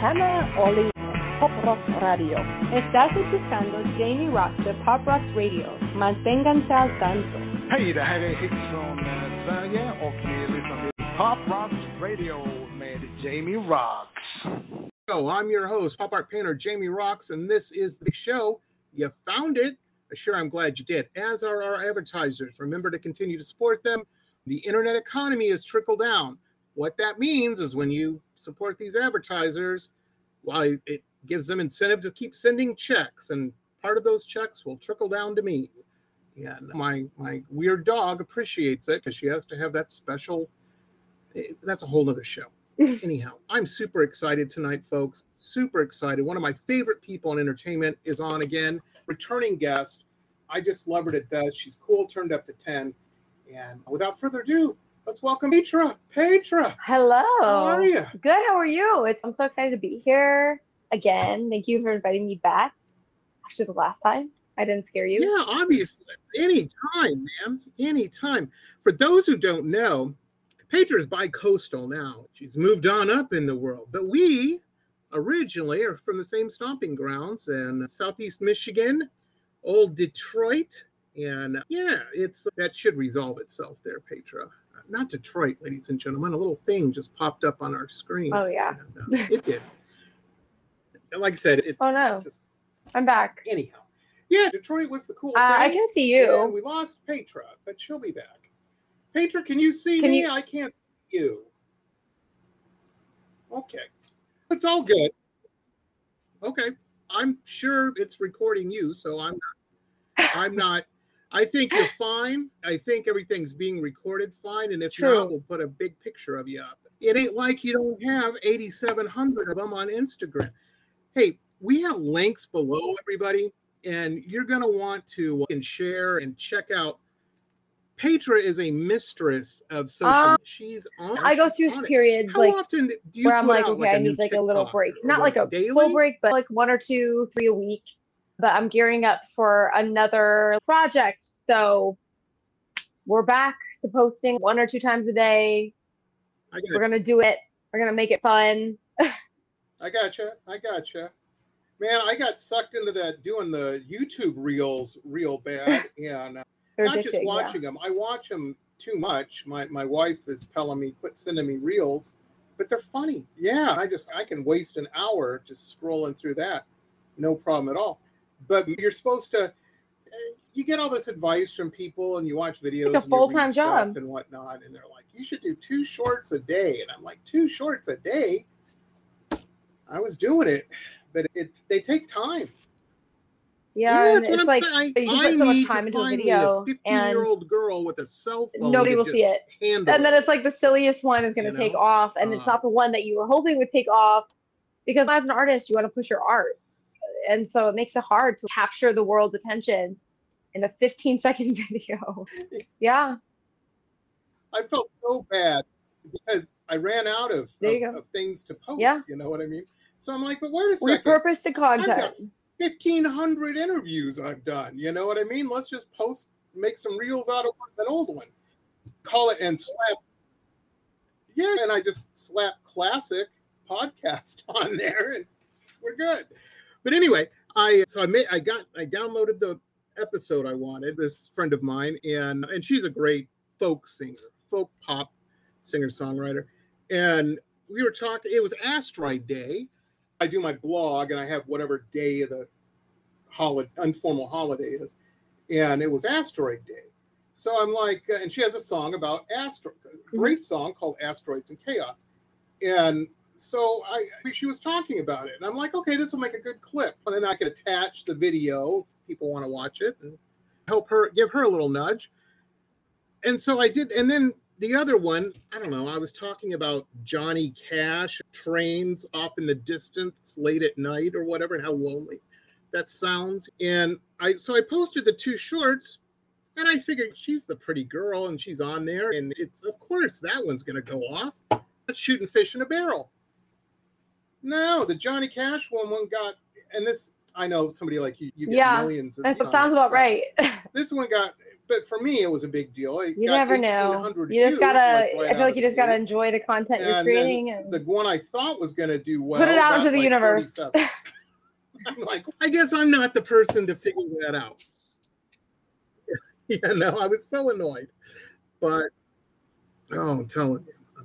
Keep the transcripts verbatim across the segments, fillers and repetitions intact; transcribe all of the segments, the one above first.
Hannah Oli, Pop Rock Radio. Estás escuchando Jamie Rock de Pop Rock Radio. Manténganse al tanto. Hej, det här är Hits från eh, Sverige och ni lyssnar till Pop Rock Radio med Jamie Rocks. Hello, I'm your host, pop art painter Jamie Rocks, and this is the show. You found it. Sure, I'm glad you did. As are our advertisers. Remember to continue to support them. The internet economy has trickled down. What that means is when you support these advertisers, well, it gives them incentive to keep sending checks, and part of those checks will trickle down to me. And my my weird dog appreciates it because she has to have that special. That's a whole other show. Anyhow, I'm super excited tonight, folks. Super excited. One of my favorite people in entertainment is on again. Returning guest. I just love her to death. She's cool, turned up to ten. And without further ado, let's welcome Petra. Petra. Hello. How are you? Good. How are you? It's, I'm so excited to be here again. Thank you for inviting me back after the last time. I didn't scare you. Yeah, obviously. Anytime, man. Anytime. For those who don't know, Petra is bi-coastal now. She's moved on up in the world. But we originally are from the same stomping grounds in Southeast Michigan, old Detroit. And yeah, it's that should resolve itself there, Petra. Not Detroit, ladies and gentlemen. A little thing just popped up on our screen. Oh, yeah. And, uh, it did. Like I said, it's Oh, no. just, I'm back. anyhow. Yeah, Detroit was the cool Uh, thing. I can see you. And we lost Petra, but she'll be back. Petra, can you see Can me? you- I can't see you. Okay. It's all good. Okay. I'm sure it's recording you, so I'm not. I'm not. I think you're fine. I think everything's being recorded fine, and if True. not, we'll put a big picture of you up. It ain't like you don't have eighty-seven hundred of them on Instagram. Hey, we have links below, everybody, and you're going to want to and share and check out. Petra is a mistress of social. Um, She's on. I go through on it. periods How like often do you where I'm put like, out, okay, a I new need like a little TikTok break. or Not like a daily? full break, but like one or two, three a week. But I'm gearing up for another project. So we're back to posting one or two times a day. I got We're going to do it. We're going to make it fun. I gotcha. I gotcha. Man, I got sucked into that doing the YouTube reels real bad, and uh, They're not just addicting, watching them. I watch them too much. My my wife is telling me quit sending me reels, but they're funny. Yeah, I just I can waste an hour just scrolling through that, no problem at all. But you're supposed to. You get all this advice from people, and you watch videos, Like a and you read full-time stuff job. and whatnot, and they're like, "You should do two shorts a day," and I'm like, two shorts a day. I was doing it, but it they take time. Yeah, Yeah, and that's what it's I'm like saying. you I, put I so much need time to into a find video, me a and fifteen-year-old girl with a cell phone. nobody to will just see it. handle And then it. it's like the silliest one is going You to take know? off, and it's Uh, not the one that you were hoping would take off, because as an artist, you want to push your art, and so it makes it hard to capture the world's attention in a fifteen second video. Yeah, I felt so bad because I ran out of, There you of, go. of things to post. Yeah. You know what I mean? So I'm like, but wait a second. repurpose the I've got content. fifteen hundred interviews I've done. You know what I mean? Let's just post, make some reels out of an old one. Call it and slap. Yeah, and I just slap classic podcast on there, and we're good. But anyway, I so I made I got I downloaded the episode I wanted. This friend of mine, and and she's a great folk singer, folk pop singer songwriter, and we were talking. It was Asteroid Day. I do my blog, and I have whatever day of the holiday, informal holiday is, and it was Asteroid Day. So I'm like, uh, and she has a song about asteroid, great song called Asteroids and Chaos. And so I, she was talking about it, and I'm like, okay, this will make a good clip. And then I could attach the video if people want to watch it and help her, give her a little nudge. And so I did. And then the other one, I don't know, I was talking about Johnny Cash, trains off in the distance late at night or whatever, and how lonely that sounds. And I, so I posted the two shorts. And I figured she's the pretty girl, and she's on there, and it's, of course, that one's going to go off. That's shooting fish in a barrel. No, the Johnny Cash one, one got, and this, I know somebody like you, you get Yeah, millions of That views on sounds this about stuff. right. This one got but for me, it was a big deal. It You got never know. eighteen hundred You just views, gotta. like, right I feel out like you of just the gotta gate. enjoy the content you're And creating then and the one I thought was going to do well, put it out got into the like universe. thirty-seven. I'm like, I guess I'm not the person to figure that out. Yeah, no, I was so annoyed. But, oh, I'm telling you.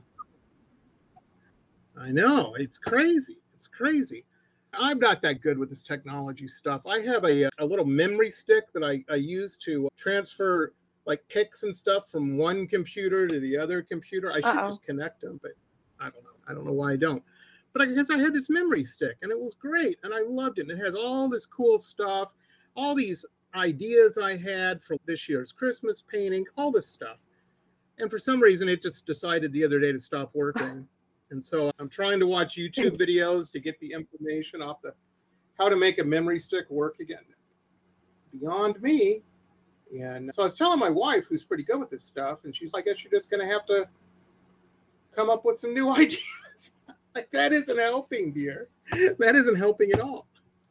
I know, it's crazy. It's crazy. I'm not that good with this technology stuff. I have a, a little memory stick that I, I use to transfer like pics and stuff from one computer to the other computer. I should Uh-oh. just connect them, but I don't know. I don't know why I don't. But I guess I had this memory stick and it was great and I loved it. And it has all this cool stuff, all these ideas I had for this year's Christmas painting, all this stuff. And for some reason, it just decided the other day to stop working. And so I'm trying to watch YouTube videos to get the information off the how to make a memory stick work again. Beyond me. And so I was telling my wife, who's pretty good with this stuff, and she's like, I guess you're just going to have to come up with some new ideas. Like, that isn't helping, dear. That isn't helping at all.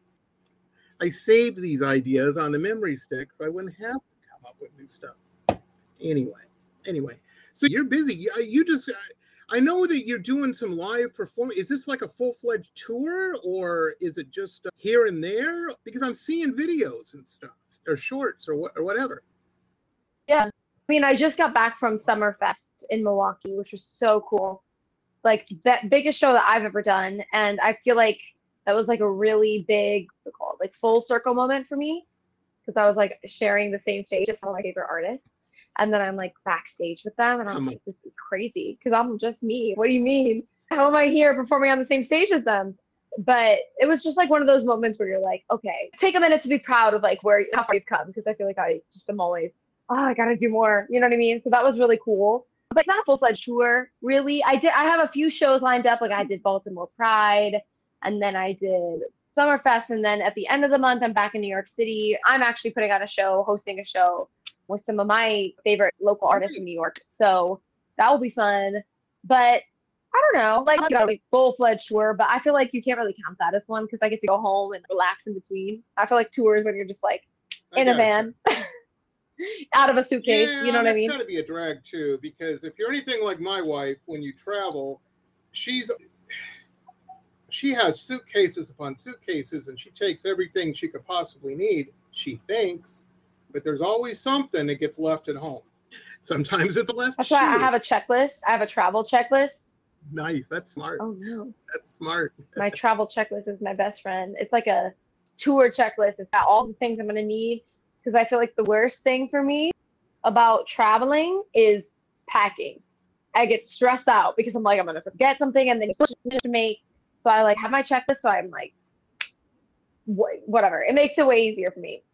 I saved these ideas on the memory stick, so I wouldn't have to come up with new stuff. Anyway, anyway. So you're busy. You, you just, I know that you're doing some live performance. Is this like a full-fledged tour, or is it just here and there? Because I'm seeing videos and stuff, or shorts, or what, or whatever. Yeah. I mean, I just got back from Summerfest in Milwaukee, which was so cool. Like, that biggest show that I've ever done. And I feel like that was like a really big, what's it called? Like full circle moment for me. Because I was like sharing the same stage as some of my favorite artists. And then I'm like backstage with them. And I was like, this is crazy. Because I'm just me. What do you mean? How am I here performing on the same stage as them? But it was just like one of those moments where you're like, okay, take a minute to be proud of like where, how far you've come. Because I feel like I just am always, oh, I got to do more. You know what I mean? So that was really cool. But it's not a full-fledged tour, really. I did. I have a few shows lined up. Like I did Baltimore Pride, and then I did Summerfest, and then at the end of the month, I'm back in New York City. I'm actually putting on a show, hosting a show with some of my favorite local artists in New York. So that will be fun. But I don't know, like you know, like full-fledged tour. But I feel like you can't really count that as one because I get to go home and relax in between. I feel like tours when you're just like in a van. Out of a suitcase, yeah, you know what I mean? It's got to be a drag too, because if you're anything like my wife, when you travel, she's she has suitcases upon suitcases, and she takes everything she could possibly need. She thinks, but there's always something that gets left at home. Sometimes it's left. That's shoe. why I have a checklist. I have a travel checklist. Nice, that's smart. Oh no, that's smart. My travel checklist is my best friend. It's like a tour checklist. It's got all the things I'm gonna need. Because I feel like the worst thing for me about traveling is packing. I get stressed out because I'm like, I'm going to forget something and then it's to make. So I like have my checklist. So I'm like, wh- whatever. It makes it way easier for me.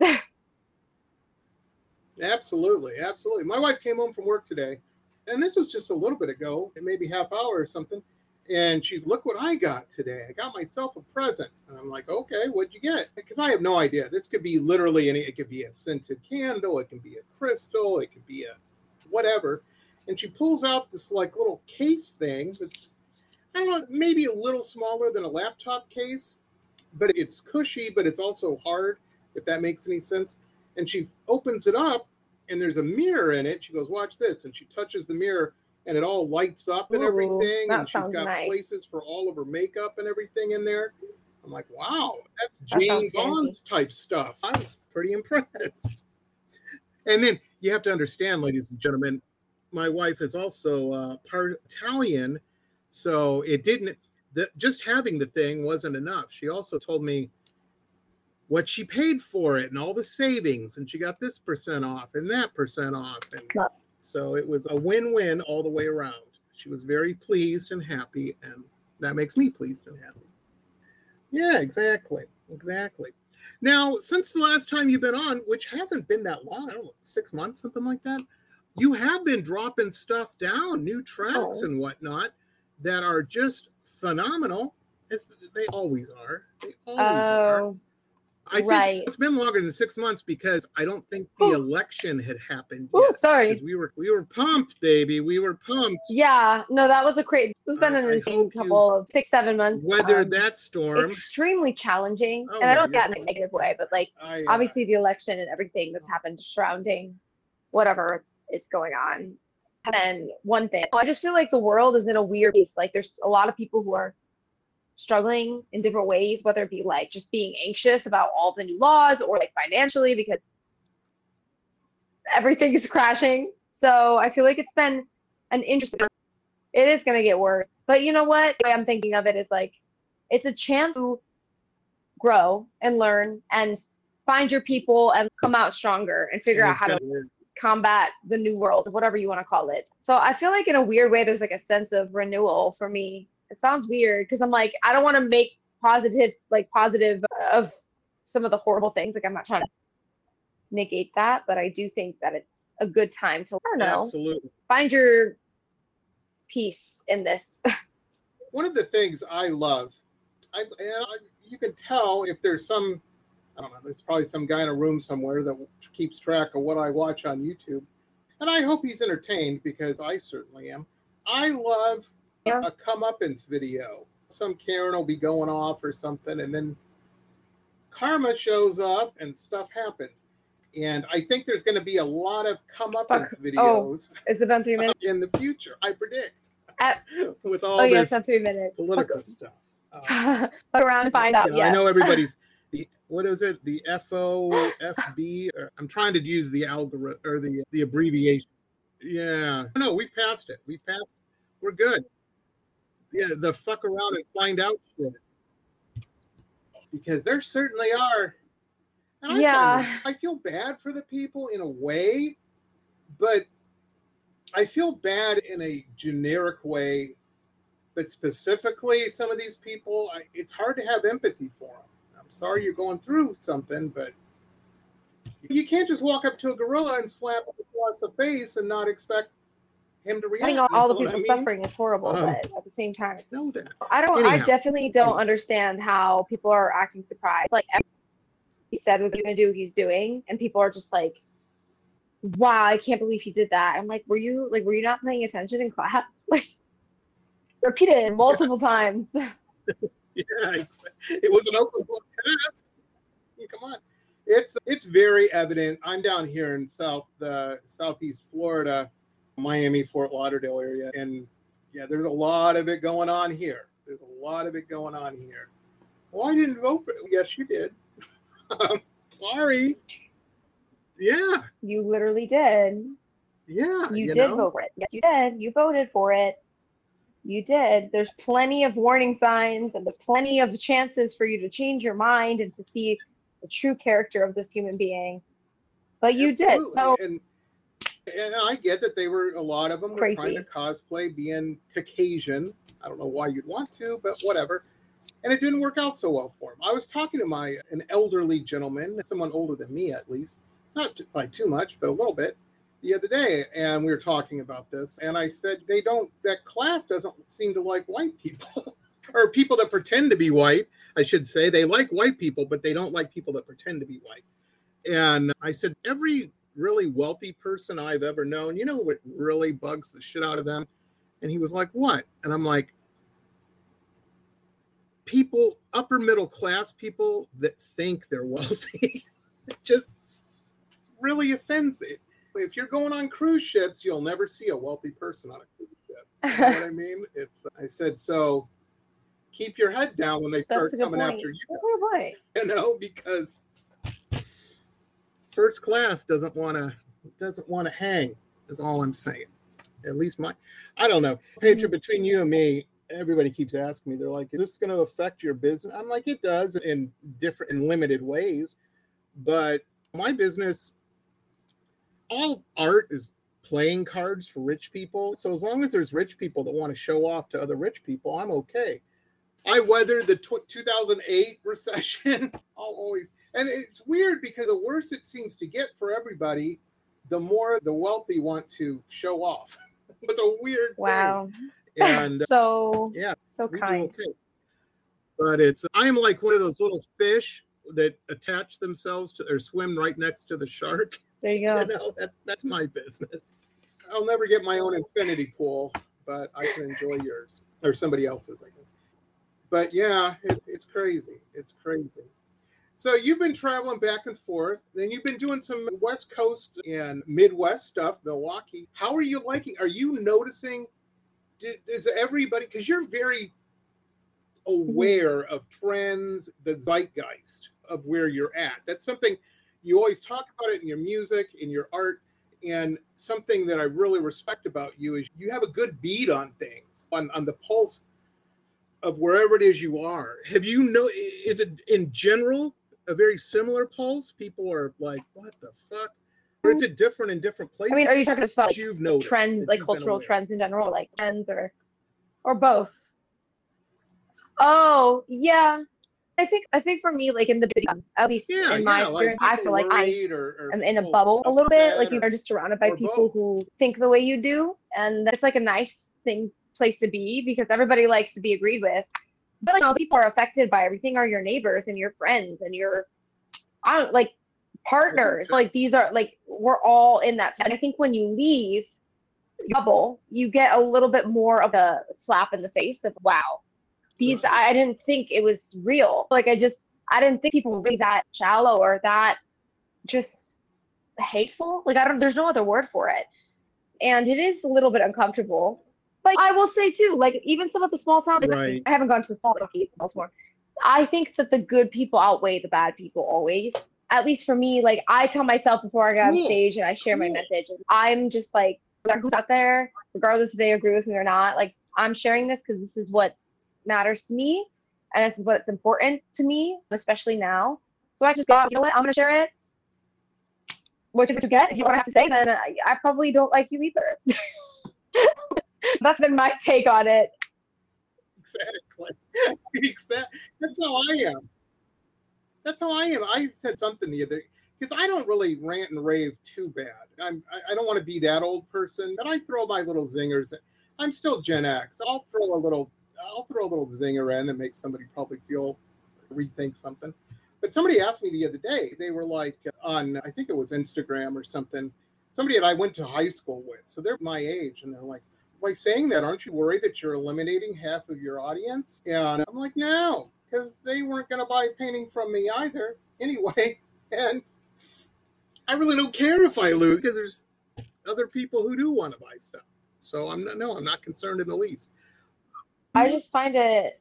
Absolutely. Absolutely. My wife came home from work today, and this was just a little bit ago, maybe half hour or something. And she's, look what I got today. I got myself a present. And I'm like, okay, what'd you get? Because I have no idea. This could be literally any, it could be a scented candle. It could be a crystal. It could be a whatever. And she pulls out this like little case thing that's, I don't know, maybe a little smaller than a laptop case, but it's cushy, but it's also hard, if that makes any sense. And she opens it up and there's a mirror in it. She goes, watch this. And she touches the mirror. And it all lights up and everything. Ooh, and she's got nice. places for all of her makeup and everything in there. I'm like, wow, that's That Jane Bond's type stuff. I was pretty impressed. And then you have to understand, ladies and gentlemen, my wife is also uh, part Italian. So it didn't, the, just having the thing wasn't enough. She also told me what she paid for it and all the savings. And she got this percent off and that percent off. And Love. So it was a win-win all the way around. She was very pleased and happy, and that makes me pleased and happy. Yeah, exactly. Exactly. Now, since the last time you've been on, which hasn't been that long, I don't know, six months, something like that, you have been dropping stuff down, new tracks Oh. and whatnot, that are just phenomenal. As they always are. They always are. Oh, I think right. it's been longer than six months because I don't think the Ooh. election had happened oh, yet. sorry. 'Cause We were we were pumped, baby. We were pumped. Yeah, no, that was a crazy. This has been I- an I insane hope you couple of six, seven months. Weathered um, that storm. Extremely challenging, Oh and I my don't say that God. in a negative way, but like I, uh, obviously the election and everything that's happened surrounding whatever is going on. And then one thing, I just feel like the world is in a weird place. Like there's a lot of people who are struggling in different ways, whether it be like just being anxious about all the new laws or like financially because everything is crashing. So I feel like it's been an interesting, it is going to get worse. But you know what? The way I'm thinking of it is like, it's a chance to grow and learn and find your people and come out stronger and figure And out it's how to gonna- combat the new world, whatever you want to call it. So I feel like in a weird way, there's like a sense of renewal for me. It sounds weird because I'm like, I don't want to make positive, like positive of some of the horrible things. Like I'm not trying to negate that, but I do think that it's a good time to, I don't know, Absolutely. find your peace in this. One of the things I love, I, and I you can tell if there's some, I don't know, there's probably some guy in a room somewhere that keeps track of what I watch on YouTube. And I hope he's entertained because I certainly am. I love Yeah. a comeuppance video. Some Karen will be going off or something, and then karma shows up and stuff happens. And I think there's going to be a lot of comeuppance Fuck. videos It's been three minutes. in the future, I predict, At, with all oh yeah, this it's been three minutes. political stuff. Um, Fuck around and find out. you know, Yeah. I know everybody's the what is it? The F O F B. Or, I'm trying to use the algorithm or the the abbreviation. Yeah. No, we've passed it. We've passed it. We're good. Yeah, the fuck around and find out shit. Because there certainly are. And I Yeah. find them, I feel bad for the people in a way, but I feel bad in a generic way. But specifically, some of these people, I, it's hard to have empathy for them. I'm sorry you're going through something, but you can't just walk up to a gorilla and slap him across the face and not expect him to react. I think all, all the You know people what I mean? suffering is horrible, Um, but at the same time, it's, Know that. I don't. I Anyhow. definitely don't Anyhow. understand how people are acting surprised. Like everything he said was going to do, he's doing, and people are just like, "Wow, I can't believe he did that." I'm like, "Were you like, were you not paying attention in class?" Like, repeated multiple times. Yeah, it's, it was an open book test. Yeah, come on, it's it's very evident. I'm down here in South uh, Southeast Florida, Miami, Fort Lauderdale area, and yeah, there's a lot of it going on here. There's a lot of it going on here. Well, I didn't vote for it. Yes, you did. Sorry. Yeah, You literally did. yeah. You, you did know? vote for it. Yes, you did. You voted for it. You did. There's plenty of warning signs and there's plenty of chances for you to change your mind and to see the true character of this human being. But you did. Absolutely. So and and I get that they were a lot of them were trying Crazy. to cosplay being Caucasian. I don't know why you'd want to, but whatever. And it didn't work out so well for him. I was talking to my an elderly gentleman, someone older than me at least, not by too much, but a little bit, the other day, and we were talking about this. And I said they don't. That class doesn't seem to like white people, or people that pretend to be white. I should say they like white people, but they don't like people that pretend to be white. And I said every really wealthy person I've ever known, you know what really bugs the shit out of them? And he was like, what? And I'm like, people, upper middle class people that think they're wealthy. It just really offends it. If you're going on cruise ships, you'll never see a wealthy person on a cruise ship. You know what I mean? It's, I said, so keep your head down when they start that's a good coming point. after you, That's a good point. you know, because first class doesn't want to doesn't want to hang. Is all I'm saying. At least my, I don't know. Patriot, between you and me, everybody keeps asking me. They're like, "Is this going to affect your business?" I'm like, "It does in different, in limited ways." But my business, all art is playing cards for rich people. So as long as there's rich people that want to show off to other rich people, I'm okay. I weathered the tw- two thousand eight recession. I'll always, and it's weird because the worse it seems to get for everybody, the more the wealthy want to show off. It's a weird Wow. thing. And uh, So yeah, so we do kind. okay. But it's, I'm like one of those little fish that attach themselves to or swim right next to the shark. There you You go. know, that, that's my business. I'll never get my own infinity pool, but I can enjoy yours or somebody else's, I guess. But yeah, it, it's crazy. It's crazy. So you've been traveling back and forth, then you've been doing some West Coast and Midwest stuff, Milwaukee. How are you liking? Are you noticing? Is everybody, because you're very aware of trends, the zeitgeist of where you're at. That's something you always talk about it in your music, in your art, and something that I really respect about you is you have a good beat on things, on, on the pulse of wherever it is you are. Have you know, is it in general a very similar pulse? People are like, what the fuck? Or is it different in different places? I mean, are you talking about you've noticed, trends, like cultural trends in general, like trends, or or both? Oh, yeah. I think I think for me, like in the city, at least yeah, in my yeah, experience, like I feel like I or, or am in a bubble a little bit. Like you're just surrounded by people both. who think the way you do, and that's like a nice thing place to be because everybody likes to be agreed with. But like, you know, people are affected by everything are your neighbors and your friends and your I don't like partners. Like these are like we're all in that. And I think when you leave your bubble, you get a little bit more of a slap in the face of wow. These I didn't think it was real. Like I just I didn't think people were really that shallow or that just hateful. Like I don't there's no other word for it. And it is a little bit uncomfortable. Like I will say too, like even some of the small towns, right. I haven't gone to small towns, Baltimore. I think that the good people outweigh the bad people always. At least for me, like I tell myself before I get Cool. on stage and I share Cool. my message, I'm just like, no matter who's out there, regardless if they agree with me or not, like I'm sharing this because this is what matters to me and this is what's important to me, especially now. So I just go, you know what, I'm gonna share it. What you get? If you want to have to say, then I, I probably don't like you either. That's been my take on it. Exactly. Exactly. That's how I am. That's how I am. I said something the other because I don't really rant and rave too bad. I'm I, I don't want to be that old person, but I throw my little zingers. I'm still Gen X. I'll throw a little I'll throw a little zinger in and make somebody probably feel rethink something. But somebody asked me the other day, they were like on, I think it was Instagram or something, somebody that I went to high school with. So they're my age. And they're like, by saying that, aren't you worried that you're eliminating half of your audience? And I'm like, no, because they weren't going to buy a painting from me either anyway. And I really don't care if I lose because there's other people who do want to buy stuff. So I'm not, no, I'm not concerned in the least. I just find it,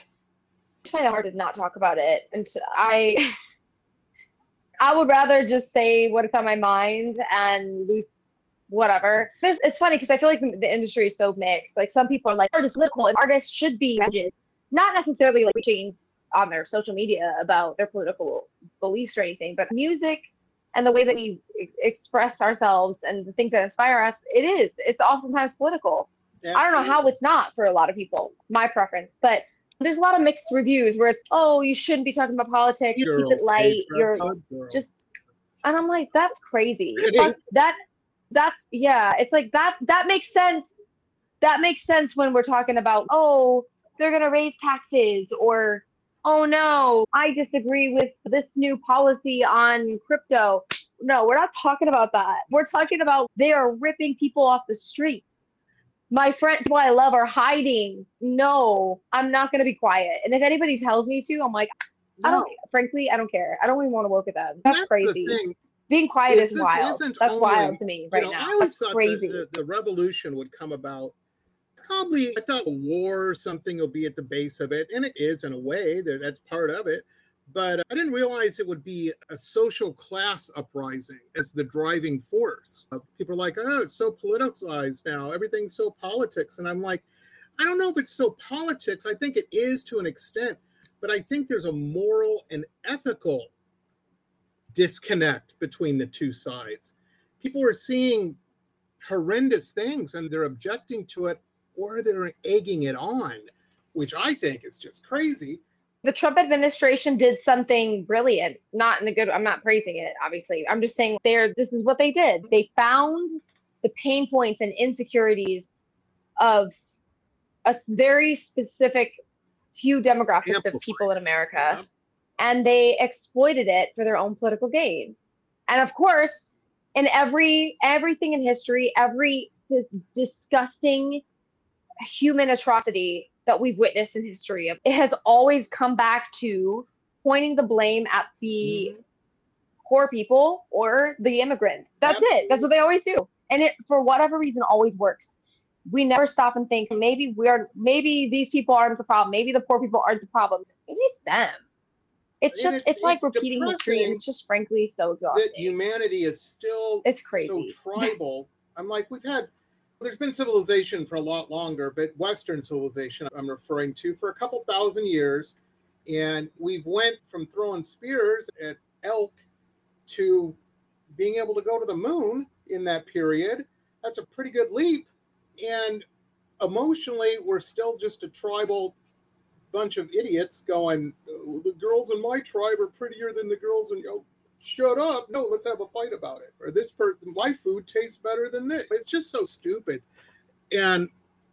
I find it hard to not talk about it. And I, I would rather just say what's on my mind and lose whatever. There's, it's funny because I feel like the, the industry is so mixed. Like some people are like, art is political and artists should be judges. Not necessarily like preaching on their social media about their political beliefs or anything, but music and the way that we ex- express ourselves and the things that inspire us, it is. It's oftentimes political. Absolutely. I don't know how it's not for a lot of people, my preference, but there's a lot of mixed reviews where it's, oh, you shouldn't be talking about politics, Girl, keep it light, you're girl. just, and I'm like, that's crazy. But that, that's, yeah, it's like that, that makes sense. That makes sense when we're talking about, oh, they're going to raise taxes or, oh no, I disagree with this new policy on crypto. No, we're not talking about that. We're talking about they are ripping people off the streets. My friend who I love are hiding. No, I'm not going to be quiet. And if anybody tells me to, I'm like, no. I don't, frankly, I don't care. I don't even want to work with them. That's, that's crazy. Being quiet is, is wild. That's only, wild to me right you know, now. I always that's thought crazy. The, the, the revolution would come about. Probably, I thought a war or something will be at the base of it. And it is in a way. That's part of it. But I didn't realize it would be a social class uprising as the driving force. People are like, oh, it's so politicized now. Everything's so politics. And I'm like, I don't know if it's so politics. I think it is to an extent. But I think there's a moral and ethical disconnect between the two sides. People are seeing horrendous things and they're objecting to it or they're egging it on, which I think is just crazy. The Trump administration did something brilliant, not in a good, I'm not praising it, obviously. I'm just saying there, this is what they did. They found the pain points and insecurities of a very specific few demographics of people in America, and they exploited it for their own political gain. And of course, in every, everything in history, every dis- disgusting human atrocity that we've witnessed in history, it has always come back to pointing the blame at the Mhm. poor people or the immigrants. That's it. That's what they always do. And it, for whatever reason, always works. We never stop and think, maybe we are, maybe these people aren't the problem. Maybe the poor people aren't the problem. Maybe it's them. It's And just, it's- it's, like it's repeating history, and depressing it's just frankly so that exhausting. humanity is still It's so crazy. tribal. I'm like, we've had, there's been civilization for a lot longer, but Western civilization I'm referring to for a couple thousand years. And we've went from throwing spears at elk to being able to go to the moon in that period. That's a pretty good leap. And emotionally, we're still just a tribal bunch of idiots going, oh, the girls in my tribe are prettier than the girls in, oh, shut up. No, let's have a fight about it. Or this person, my food tastes better than this. It's just so stupid. And,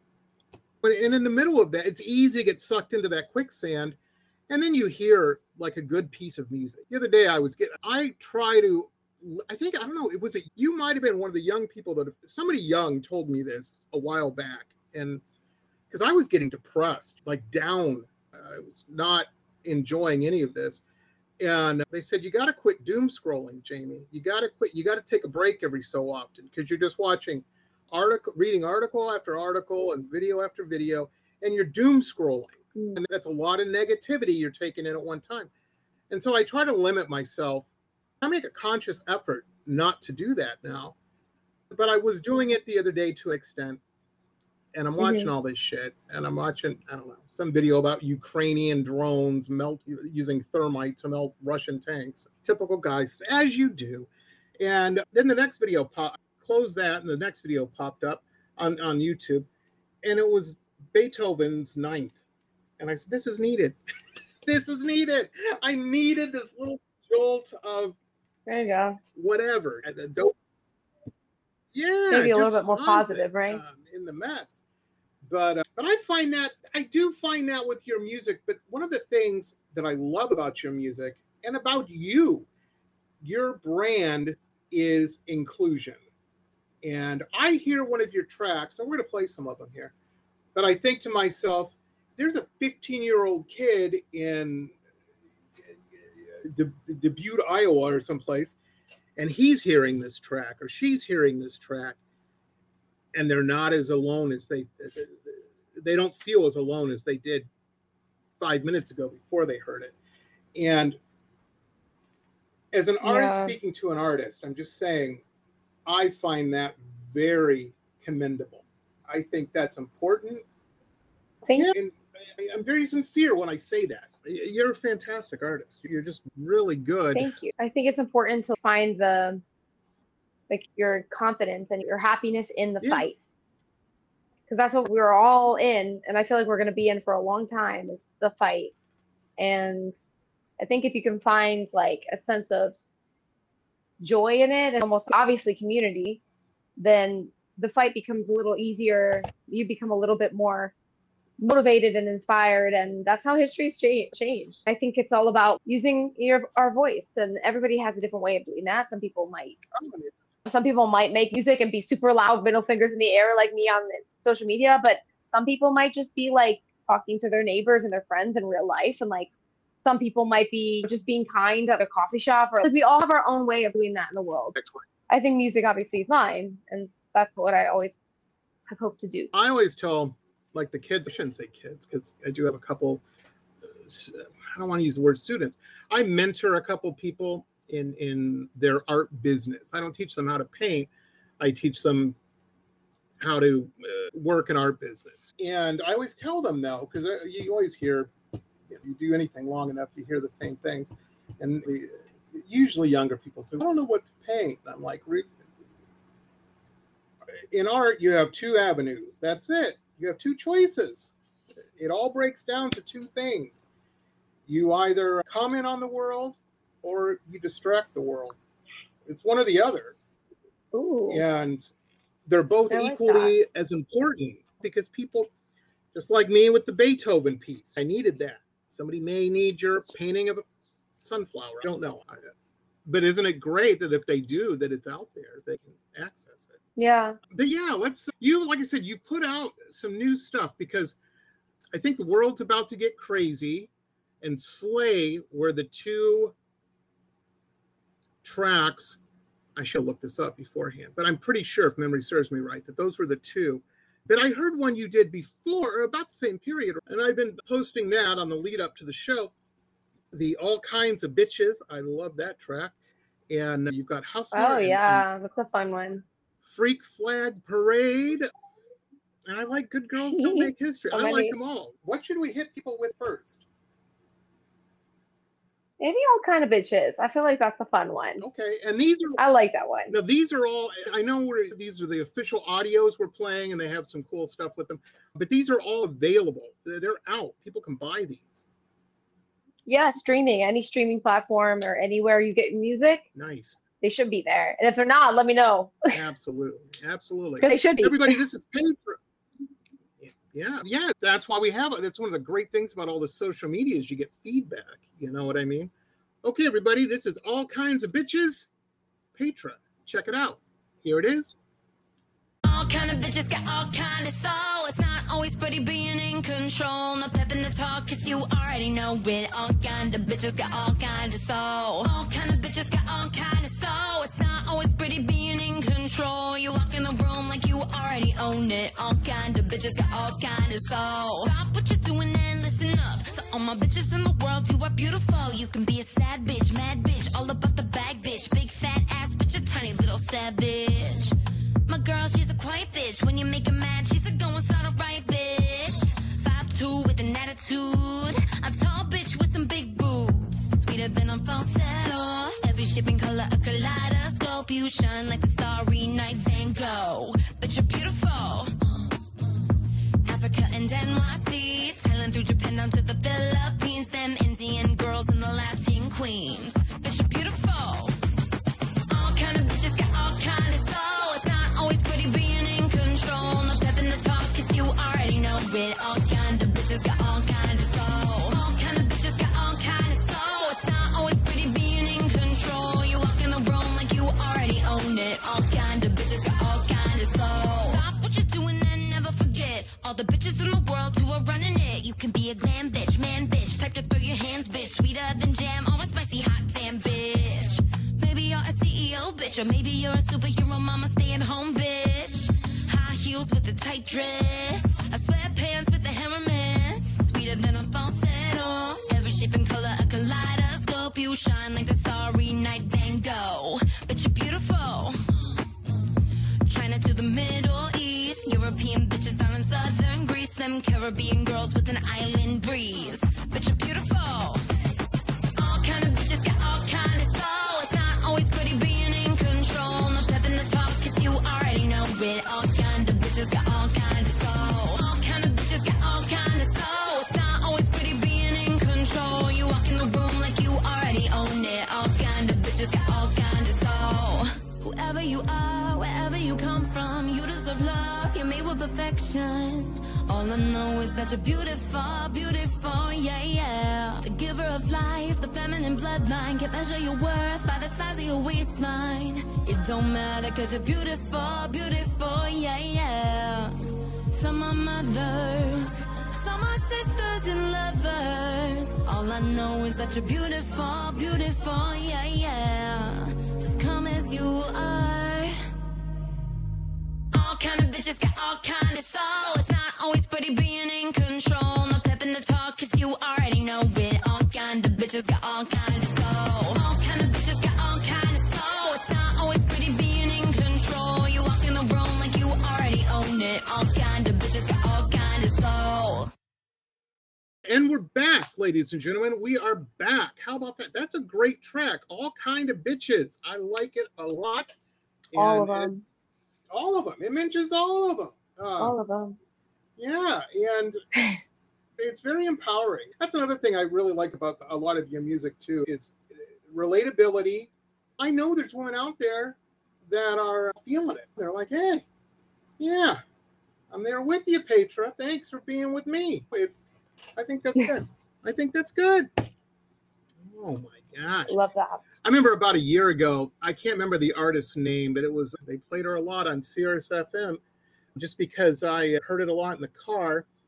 and in the middle of that, it's easy to get sucked into that quicksand. And then you hear like a good piece of music. The other day I was getting, I try to, I think, I don't know, it was, a, you might've been one of the young people that, somebody young told me this a while back. And because I was getting depressed, like down, I was not enjoying any of this. And they said, you got to quit doom scrolling, Jamie. You got to quit. You got to take a break every so often because you're just watching article, reading article after article and video after video, and you're doom scrolling. Mm. And that's a lot of negativity you're taking in at one time. And so I try to limit myself. I make a conscious effort not to do that now. But I was doing it the other day to an extent. And I'm watching mm-hmm. all this shit. And I'm watching, I don't know, some video about Ukrainian drones melt using thermite to melt Russian tanks. Typical guys, as you do. And then the next video popped, closed that, and the next video popped up on, on YouTube. And it was Beethoven's Ninth. And I said, this is needed. This is needed. I needed this little jolt of there you go. Whatever. Don't, yeah. Maybe a little bit more positive, right? Um, in the mess. But uh, but I find that, I do find that with your music. But one of the things that I love about your music and about you, your brand is inclusion. And I hear one of your tracks, and we're going to play some of them here. But I think to myself, there's a fifteen-year-old kid in Dubuque, Iowa or someplace, and he's hearing this track or she's hearing this track, and they're not as alone as they, they don't feel as alone as they did five minutes ago before they heard it. And as an artist yeah. speaking to an artist, I'm just saying, I find that very commendable. I think that's important. Thank yeah, you. And I'm very sincere when I say that. You're a fantastic artist. You're just really good. Thank you. I think it's important to find the, like your confidence and your happiness in the yeah. fight. Because that's what we're all in. And I feel like we're going to be in for a long time is the fight. And I think if you can find like a sense of joy in it and almost obviously community, then the fight becomes a little easier. You become a little bit more motivated and inspired, and that's how history's cha- changed. I think it's all about using your our voice, and everybody has a different way of doing that. Some people might some people might make music and be super loud, middle fingers in the air like me on social media, but some people might just be like talking to their neighbors and their friends in real life, and like some people might be just being kind at a coffee shop, or like we all have our own way of doing that in the world. I think music obviously is mine, and that's what I always have hoped to do. I always tell like the kids, I shouldn't say kids, because I do have a couple, uh, I don't want to use the word students. I mentor a couple people in, in their art business. I don't teach them how to paint. I teach them how to uh, work in art business. And I always tell them though, because you always hear, you know, you do anything long enough, you hear the same things. And the, usually younger people say, I don't know what to paint. And I'm like, in art, you have two avenues. That's it. You have two choices. It all breaks down to two things. You either comment on the world or you distract the world. It's one or the other. Ooh. And they're both I like equally that. as important because people, just like me with the Beethoven piece, I needed that. Somebody may need your painting of a sunflower. I don't know. But isn't it great that if they do, that it's out there, they can access it? Yeah. But yeah, let's, you, like I said, you've put out some new stuff because I think the world's about to get crazy and Slay were the two tracks. I should look this up beforehand, but I'm pretty sure, if memory serves me right, that those were the two that I heard one you did before, or about the same period. And I've been posting that on the lead up to the show. The All Kinds of Bitches. I love that track. And you've got Hustler. Oh, and, yeah. and That's a fun one. Freak Flag Parade. And I like Good Girls Don't Make History. So I many. like them all. What should we hit people with first? Maybe All Kind of Bitches. I feel like that's a fun one. Okay. And these are I like that one. now these are all, I know we're, these are the official audios we're playing, and they have some cool stuff with them, but these are all available. They're, they're out. People can buy these. Yeah, streaming, any streaming platform or anywhere you get music, Nice. they should be there. And if they're not, let me know. Absolutely. Absolutely. They should be. Everybody, this is paid for. Yeah, yeah. That's why we have it. That's one of the great things about all the social media is you get feedback. You know what I mean? Okay, everybody, this is All Kinds of Bitches. Petra. Check it out. Here it is. All kind of bitches got all kind of soul. It's not always pretty being in control. No pep in the talk, cause you already know it. All kind of bitches got all kind of soul. All kind of bitches got all kind of soul. It's not always pretty being in control. You walk in the room like you already own it. All kind of bitches got all kind of soul. Stop what you're doing and listen up. To all my bitches in the world, you are beautiful. You can be a sad bitch, mad bitch, all about the bag bitch. Big fat ass bitch, a tiny little savage. My girl, she's a quiet bitch. When you make her mad, she's a going start a riot bitch. five two with an attitude. A tall bitch with some big boobs. Sweeter than a falsetto. Every shape and color a kaleidoscope. You shine like a starry night Van Gogh. But you're beautiful. Africa and N Y C. Thailand through Japan down to the Philippines. Them Indian girls and the Latin queens. But you're beautiful. All kind of bitches got all kind of soul. It's not always pretty being in control. No pep in the talk, cause you already know it. All kind of bitches got all kind of soul. All kind of bitches got all kind of soul. It's not always pretty being in control. You walk in the room like you already own it. All kind of bitches got all kind of soul. Stop what you're doing and never forget. All the bitches in the world who are running it. You can be a glam bitch, man bitch. Type to throw your hands bitch. Sweeter than jam, always spicy, hot damn bitch. Maybe you're a C E O bitch. Or maybe you're a superhero mama stay at home bitch. High heels with a tight dress. A sweatpants with a hammer miss. Sweeter than a falsetto. Every shape and color a kaleidoscope. You shine like the starry night Van Gogh. But you're beautiful. China to the Middle East. European bitches down in southern Greece. Them Caribbean girls with an island breeze. But you're beautiful. All kind of bitches got all kind of soul. It's not always pretty being in control. No pep in the talk, cause you already know it. All kind of bitches got all kind of soul. All kind of bitches got all kind of soul. It's not always pretty being in control. You walk in the room like you already own it. All kind of bitches got all kind of soul. Whoever you are, wherever you come from, you deserve love, you're made with perfection. All I know is that you're beautiful, beautiful, yeah, yeah. The giver of life, the feminine bloodline. Can't measure your worth by the size of your waistline. It don't matter cause you're beautiful, beautiful, yeah, yeah. Some are mothers, some are sisters and lovers. All I know is that you're beautiful, beautiful, yeah, yeah. Just come as you are. All kind of bitches got all kind of soul. It's not always pretty being in control. No pep in the talk, cause you already know it. All kind of bitches got all kind of soul. All kind of bitches got all kind of soul. It's not always pretty being in control. You walk in the room like you already own it. All kind of bitches got all kind of soul. And we're back, ladies and gentlemen. We are back. How about that? That's a great track. All Kind of Bitches. I like it a lot. All of And them. All of them. It mentions all of them. Uh, All of them. Yeah, and it's very empowering. That's another thing I really like about a lot of your music too is relatability. I know there's women out there that are feeling it. They're like, hey, yeah, I'm there with you, Petra. Thanks for being with me. It's, I think that's good. I think that's good. Oh my gosh. Love that. I remember about a year ago, I can't remember the artist's name, but it was, they played her a lot on Sirius F M just because I heard it a lot in the car.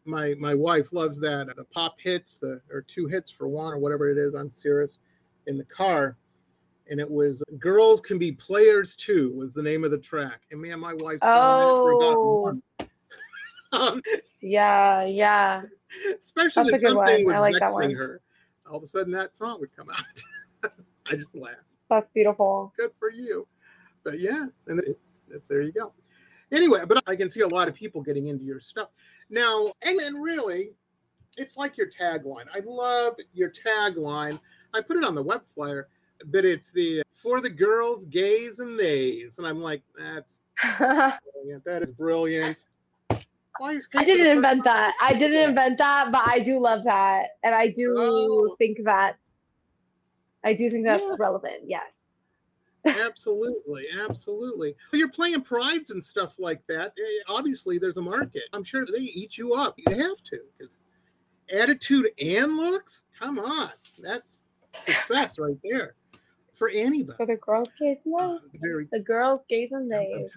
My my wife loves that. The pop hits, the or two hits for one or whatever it is on Sirius in the car. And it was Girls Can Be Players Too was the name of the track. And man, my wife oh. um, yeah, yeah. Especially when something was like vexing her. All of a sudden that song would come out. I just laughed. That's beautiful. Good for you. But yeah, and it's, it's there you go. Anyway, but I can see a lot of people getting into your stuff. Now, and then really, it's like your tagline. I love your tagline. I put it on the web flyer, but it's the for the girls, gays, and theys. And I'm like, that's brilliant. That is brilliant. Why is I didn't invent that. I didn't invent that, but I do love that. And I do oh. think that's, I do think that's yeah. relevant. Yes. Absolutely, absolutely. You're playing prides and stuff like that. Obviously, there's a market. I'm sure they eat you up. You have to, because attitude and looks. Come on, that's success right there for anybody. For the girls, gays, and uh, very, the girls, gays, and theys.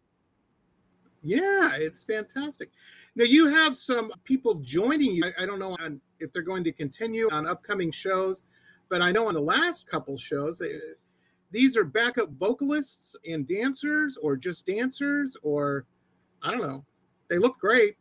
Yeah, it's fantastic. Now you have some people joining you. I, I don't know on, if they're going to continue on upcoming shows, but I know on the last couple shows. They, These are backup vocalists and dancers or just dancers or I don't know. They look great.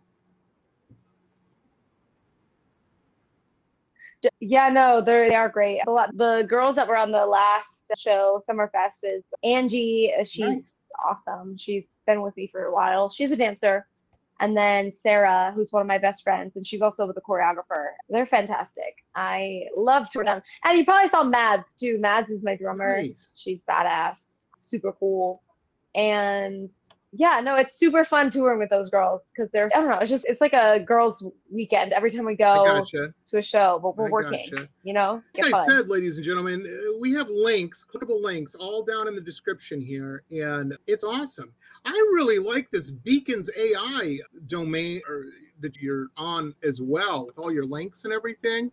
Yeah, no, they are great. The girls that were on the last show, Summerfest, is Angie. She's nice. Awesome. She's been with me for a while. She's a dancer. And then Sarah, who's one of my best friends, and she's also the choreographer. They're fantastic. I love touring them. And you probably saw Mads too. Mads is my drummer. Nice. She's badass, super cool. And yeah, no, it's super fun touring with those girls because they're, I don't know, it's just, it's like a girls' weekend every time we go gotcha. to a show, but we're I working, gotcha. you know? Like I said, ladies and gentlemen, we have links, clickable links, all down in the description here, and it's awesome. I really like this Beacons A I domain or that you're on as well with all your links and everything.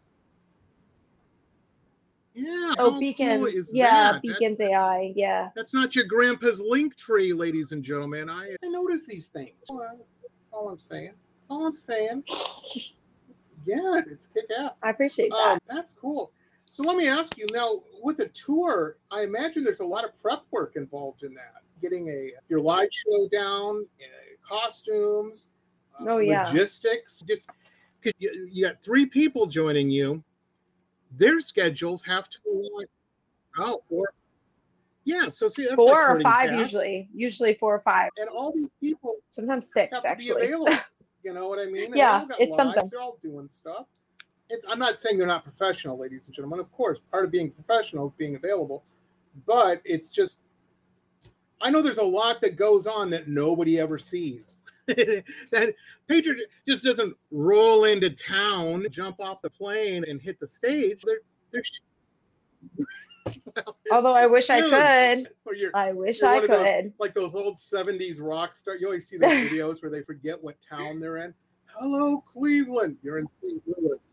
Yeah. Oh, Beacons. Cool yeah, that? Beacons that's, A I. Yeah. That's not your grandpa's link tree, ladies and gentlemen. I, I notice these things. Well, that's all I'm saying. That's all I'm saying. Yeah, it's kick ass. I appreciate that. Um, that's cool. So let me ask you now, with a tour, I imagine there's a lot of prep work involved in that. Getting a your live show down, uh, costumes, uh, oh, yeah. logistics. Just because you, you got three people joining you, their schedules have to align. Oh, four. Yeah, so see, that's four like or five fast. usually, usually four or five, and all these people sometimes six have to actually. Be available. You know what I mean? And yeah, got it's lives, something. They're all doing stuff. It's, I'm not saying they're not professional, ladies and gentlemen. Of course, part of being professional is being available, but it's just. I know there's a lot that goes on that nobody ever sees. That Patriot just doesn't roll into town, jump off the plane, and hit the stage. They're, they're... well, Although I wish dude, I could. I wish I could. Those, like those old seventies rock stars. You always see those videos where they forget what town they're in. Hello, Cleveland. You're in Saint Louis.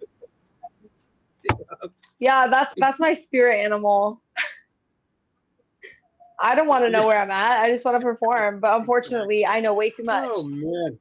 Yeah, that's that's my spirit animal. I don't want to know where I'm at. I just want to perform. But unfortunately, I know way too much. Oh, man.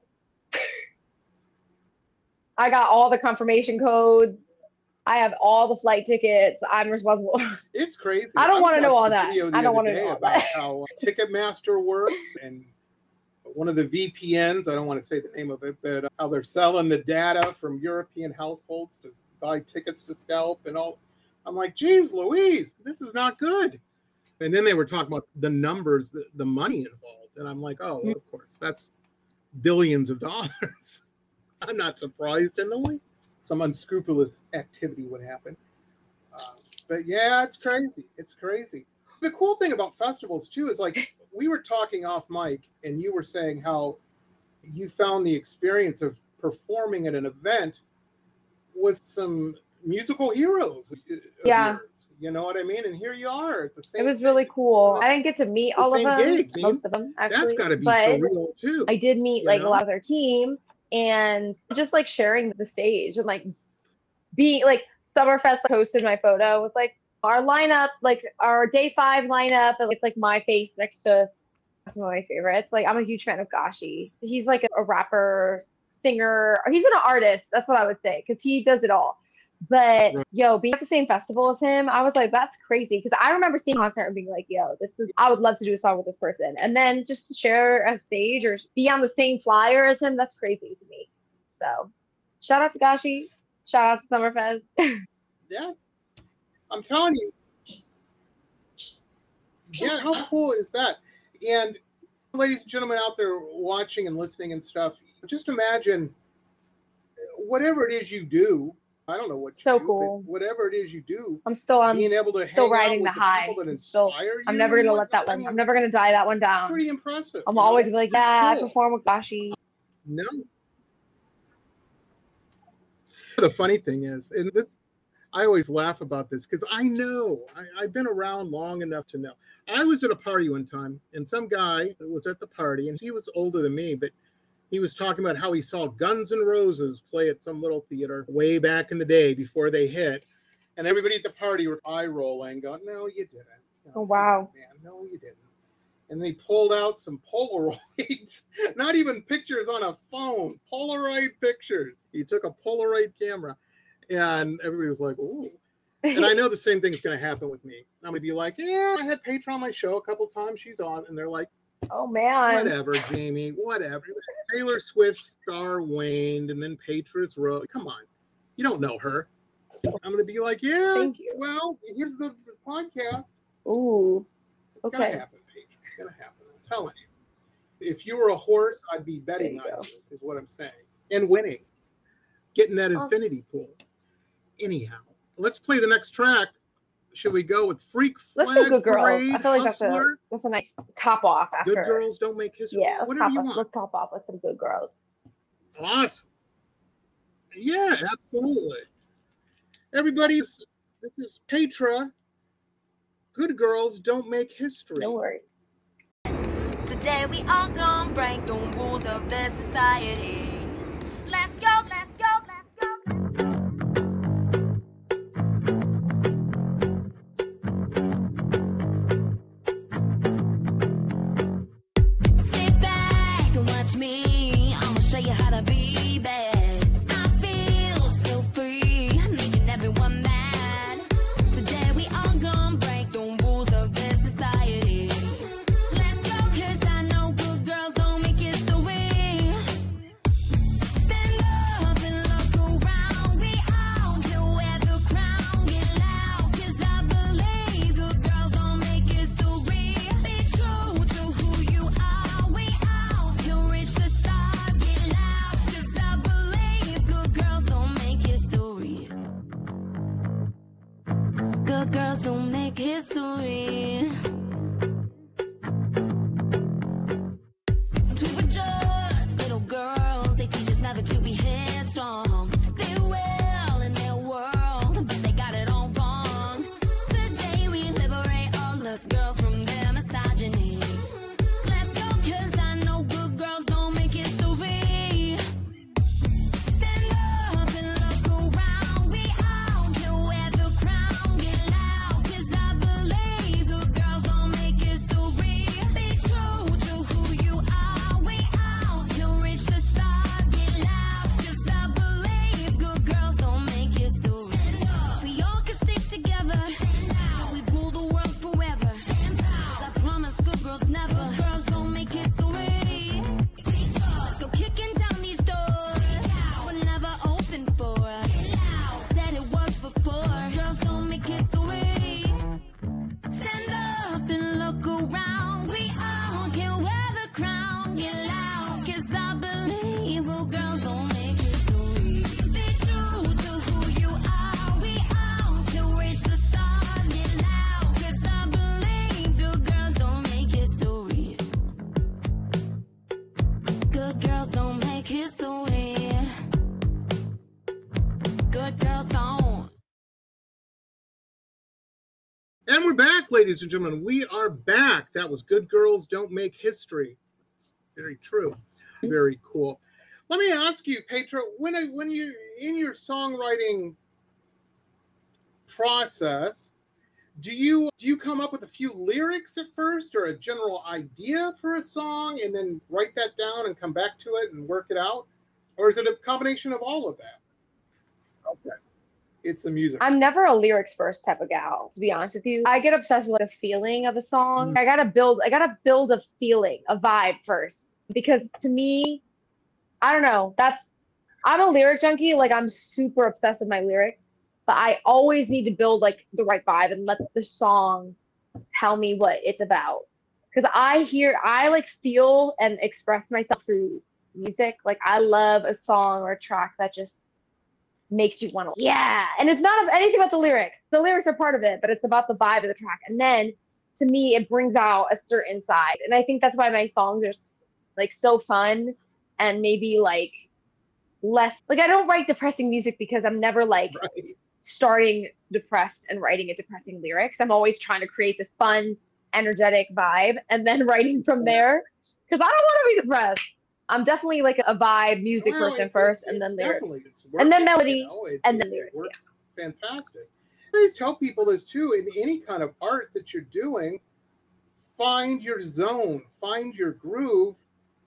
I got all the confirmation codes. I have all the flight tickets. I'm responsible. It's crazy. I don't want to know all that. I don't want to know all about that. How Ticketmaster works and one of the V P Ns, I don't want to say the name of it, but how they're selling the data from European households to buy tickets to scalp and all. I'm like, geez, Louise, this is not good. And then they were talking about the numbers, the, the money involved. And I'm like, oh, well, of course, that's billions of dollars. I'm not surprised in the least. Some unscrupulous activity would happen. Uh, but yeah, it's crazy. It's crazy. The cool thing about festivals, too, is like we were talking off mic and you were saying how you found the experience of performing at an event with some musical heroes. Yeah. Yours, you know what I mean? And here you are at the same It was really cool. I didn't get to meet all of them, gig, most of them actually. That's got to be but surreal too. I did meet like know? a lot of their team and just like sharing the stage and like being like Summerfest posted my photo. It was like our lineup, like our day five lineup, and it's like my face next to some of my favorites. Like I'm a huge fan of Gashi. He's like a rapper singer. He's an artist. That's what I would say, because he does it all. But Right. yo, being at the same festival as him, I was like, that's crazy. Because I remember seeing a concert and being like, yo, this is, I would love to do a song with this person. And then just to share a stage or be on the same flyer as him, that's crazy to me. So shout out to Gashi. Shout out to Summerfest. Yeah. I'm telling you. Yeah, how cool is that? And ladies and gentlemen out there watching and listening and stuff, just imagine whatever it is you do. I don't know what you So do, cool. but whatever it is you do, I'm still on. being able to still hang riding out the with high. people that I'm still- inspire you. I'm never gonna and let that whatnot, I one. mean, I'm never gonna die that one down. pretty impressive. I'm you know? always gonna be like, yeah, I Cool. perform with Gashi. No. The funny thing is, and this, I always laugh about this because I know, I, I've been around long enough to know. I was at a party one time, and some guy was at the party, and he was older than me, but he was talking about how he saw Guns N' Roses play at some little theater way back in the day before they hit. And everybody at the party were eye rolling, going, no, you didn't. No, Oh, you wow. didn't, man. No, you didn't. And they pulled out some Polaroids, not even pictures on a phone, Polaroid pictures. He took a Polaroid camera, and everybody was like, ooh. And I know the same thing's going to happen with me. I'm going to be like, yeah, I had Petra on my show a couple times. She's on. And they're like, Oh man. whatever, Jamie, whatever. Taylor Swift's star waned, and then Petra's rose. Come on. You don't know her. I'm going to be like, yeah, Thank you. well, here's the, the podcast. Ooh. It's going Okay. to happen, Petra. It's going to happen. I'm telling you. If you were a horse, I'd be betting There you on go. you, is what I'm saying. And winning. Getting that Oh. infinity pool. Anyhow, let's play the next track. Should we go with Freak Let's Flag do Good Girls. Parade, I feel like that's a Hustler? that's a nice top off after. Good Girls Don't Make History. Yeah, let's Whatever top, you off, want. let's top off with some Good Girls. Awesome. Yeah, absolutely. Everybody's, this is Petra. Good Girls Don't Make History. No worries. Today we all gonna break the rules of this society. Let's go, let's go, let's go. Sit back and watch me. I'ma show you how to be bad. I feel so free, making everyone mad. Today we all gonna break the rules of this society. Let's go, 'cause I know good girls don't make history. Stand up and look around. We all can wear the crown. Get loud, 'cause I believe good girls don't make history. Be true to who you are. We all can reach the stars. Get loud, 'cause I believe good girls don't make history. Good girls don't make history. Since we were just little girls, they teach us never to be headstrong. They well in their world, but they got it all wrong. Today we liberate all us girls from their misogyny. Let's go, 'cause I know good girls don't make history. Stand up and look around. We all can wear the crown. Get loud, 'cause I believe good girls don't make history. Be true to who you are. We all can reach the stars. Get loud, 'cause I believe good girls don't make history. We all can stick together. We rule the world forever. 'Cause I promise good girls never. Good girls don't make history. Let's go kicking down these doors. We're never open for us. Said it was before. Girls don't make history. Stand up and look around. We all can wear the crown. Get loud, 'cause I believe good girls don't make history. Be true to who you are. We all can reach the stars. Get loud, 'cause I believe good girls don't make history. Good girls don't make history. Good girls don't. And we're back, ladies and gentlemen. We are back. That was Good Girls Don't Make History. It's very true. Very cool. Let me ask you, Petra, when I, when you in your songwriting process, do you do you come up with a few lyrics at first or a general idea for a song and then write that down and come back to it and work it out? Or is it a combination of all of that? Okay. It's the music. I'm never a lyrics first type of gal, to be honest with you. I get obsessed with like, a feeling of a song. Mm. I gotta build, I gotta build a feeling, a vibe first. Because to me, I don't know, that's, I'm a lyric junkie. Like I'm super obsessed with my lyrics, but I always need to build like the right vibe and let the song tell me what it's about. Because I hear, I like feel and express myself through music. Like I love a song or a track that just makes you want to, yeah. And it's not anything about the lyrics. The lyrics are part of it, but it's about the vibe of the track. And then to me, it brings out a certain side. And I think that's why my songs are like so fun and maybe like less, like I don't write depressing music because I'm never like Right. starting depressed and writing a depressing lyrics. I'm always trying to create this fun, energetic vibe and then writing from there because I don't want to be depressed. I'm definitely like a vibe music Well, person it's- first it's- and then it's lyrics. definitely- it's And then working, melody, you know, it- and it- then it lyrics, works fantastic. Please tell people this too. In any kind of art that you're doing, find your zone, find your groove,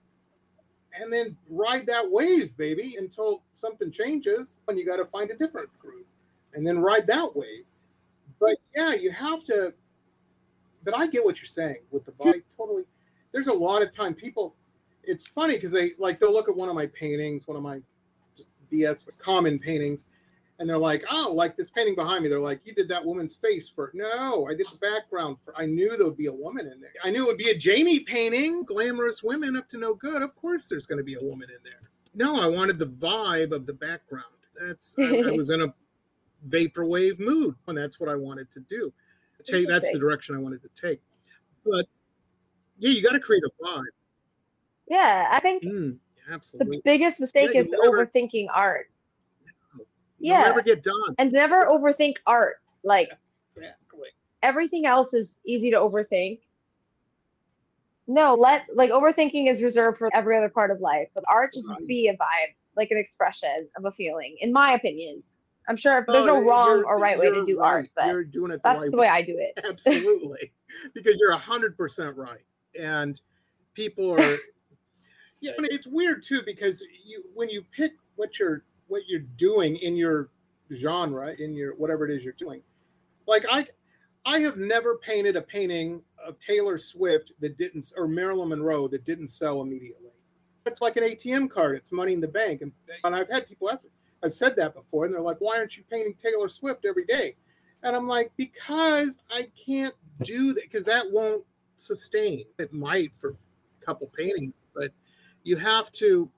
and then ride that wave, baby, until something changes and you got to find a different groove and then ride that wave. But yeah, you have to. But I get what you're saying with the vibe. Totally. There's a lot of time people. It's funny because they like they'll look at one of my paintings, one of my just B S but common paintings, and they're like, "Oh, like this painting behind me." They're like, "You did that woman's face for?" No, I did the background for. I knew there would be a woman in there. I knew it would be a Jamie painting, glamorous women up to no good. Of course, there's going to be a woman in there. No, I wanted the vibe of the background. That's I, I was in a vaporwave mood, and that's what I wanted to do. Take that's the direction I wanted to take. But yeah, you got to create a vibe. Yeah, I think Mm, the absolutely. biggest mistake Yeah, is you'll never- overthinking art. You'll Yeah. never get done. And never overthink art. Like Exactly. everything else is easy to overthink. No, let like overthinking is reserved for every other part of life. But art should just Right. be a vibe, like an expression of a feeling, in my opinion. I'm sure there's No, no wrong you're- or right way to you're do right. art, but You're doing it the that's right the way I do it. Absolutely, because you're a hundred percent right, and people are. Yeah, and it's weird too because you when you pick what you're what you're doing in your genre, in your whatever it is you're doing, like I, I have never painted a painting of Taylor Swift that didn't or Marilyn Monroe that didn't sell immediately. It's like an A T M card. It's money in the bank, and and I've had people ask me. I've said that before, and they're like, "Why aren't you painting Taylor Swift every day?" And I'm like, "Because I can't do that because that won't sustain. It might for a couple paintings, but you have to."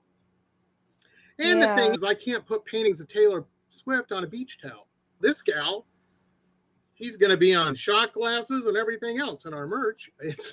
And Yeah. the thing is, I can't put paintings of Taylor Swift on a beach towel. This gal, she's going to be on shot glasses and everything else in our merch. It's.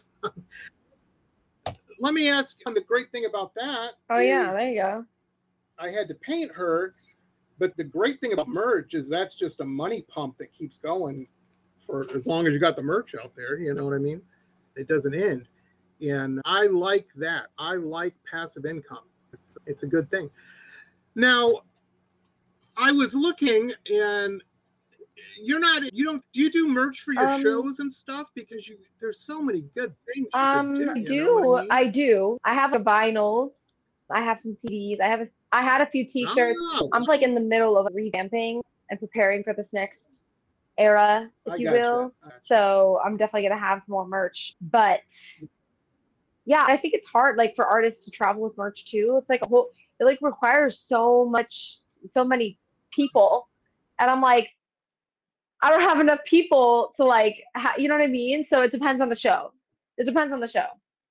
Let me ask you, the great thing about that. Oh yeah, is there you go. I had to paint her. But the great thing about merch is that's just a money pump that keeps going for as long as you got the merch out there. You know what I mean? It doesn't end. And I like that. I like passive income. It's, it's a good thing. Now, I was looking and you're not, you don't, do you do merch for your Um, shows and stuff? Because you, there's so many good things you Um, could do. I you do. know what I mean? I do. I have a vinyls. I have some C Ds. I have a, I had a few T-shirts. Oh, I'm like in the middle of revamping and preparing for this next era, if I you gotcha. will. I gotcha. So I'm definitely gonna have some more merch. But yeah, I think it's hard like for artists to travel with merch too. It's like a whole it like requires so much so many people. And I'm like, I don't have enough people to like ha- you know what I mean? So it depends on the show. It depends on the show.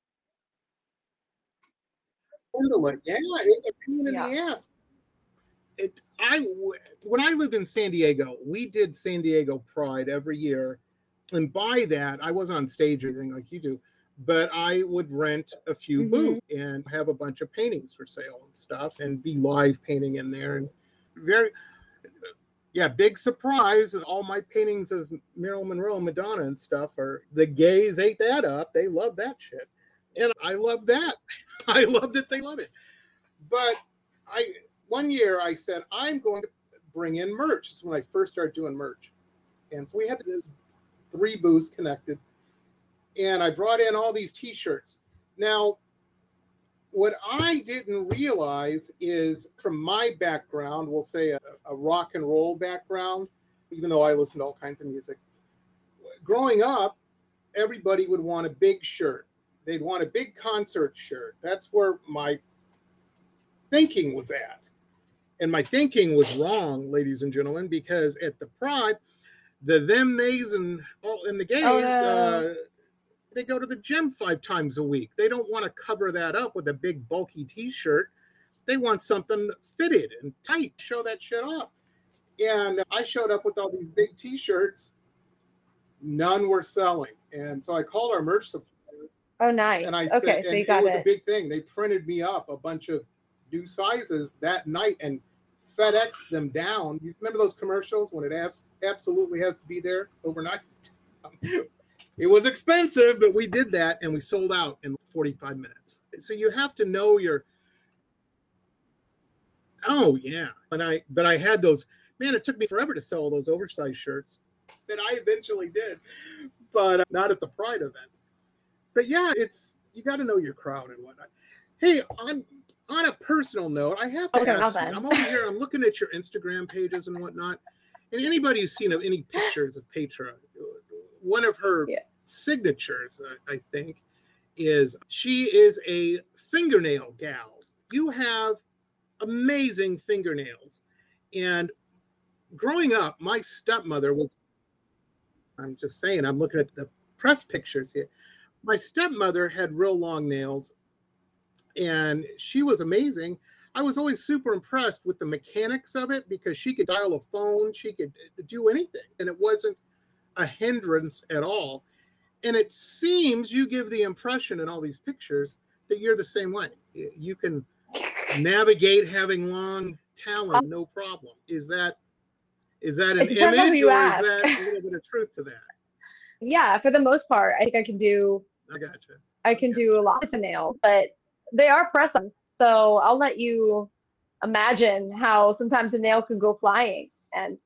Handle it. Yeah, it's a pain in Yeah. the ass. It, I when I lived in San Diego, we did San Diego Pride every year, and by that I wasn't on stage or anything like you do, but I would rent a few Mhm. booths and have a bunch of paintings for sale and stuff, and be live painting in there. And very, yeah, big surprise! All my paintings of Marilyn Monroe, Madonna, and stuff are the gays ate that up. They love that shit, and I love that. I love that they love it. But I one year I said I'm going to bring in merch. It's when I first started doing merch, and so we had this three booths connected, and I brought in all these T-shirts. Now, what I didn't realize is, from my background, we'll say a, a rock and roll background, even though I listen to all kinds of music. Growing up, everybody would want a big shirt. They'd want a big concert shirt. That's where my thinking was at. And my thinking was wrong, ladies and gentlemen, because at the Pride, the them, theys, and all and the gays, Oh, no. uh, they go to the gym five times a week. They don't want to cover that up with a big bulky T-shirt. They want something fitted and tight, show that shit off. And I showed up with all these big T-shirts. None were selling. And so I called our merch supplier. Oh, nice. And I okay, said, so and you got it was it. a big thing. They printed me up a bunch of new sizes that night and FedEx them down. You remember those commercials when it abs- absolutely has to be there overnight? It was expensive, but we did that and we sold out in forty-five minutes. So you have to know your, oh yeah. And I, but I had those, man, it took me forever to sell all those oversized shirts that I eventually did, but uh, not at the Pride events. But yeah, it's, you got to know your crowd and whatnot. Hey, on, on a personal note, I have to Okay, ask now you, then. I'm over here, I'm looking at your Instagram pages and whatnot. And anybody who's seen any pictures of Petra, one of her Yeah. signatures, uh, I think, is she is a fingernail gal. You have amazing fingernails. And growing up, my stepmother was, I'm just saying, I'm looking at the press pictures here. My stepmother had real long nails, and she was amazing. I was always super impressed with the mechanics of it because she could dial a phone, she could do anything, and it wasn't a hindrance at all. And it seems you give the impression in all these pictures that you're the same way. You can navigate having long talon, no problem. Is that is that an It depends on who image, you or ask. is that a little bit of truth to that? Yeah, for the most part, I think I can do I gotcha. I can Okay. do a lot with the nails, but they are press-ons. So I'll let you imagine how sometimes a nail can go flying, and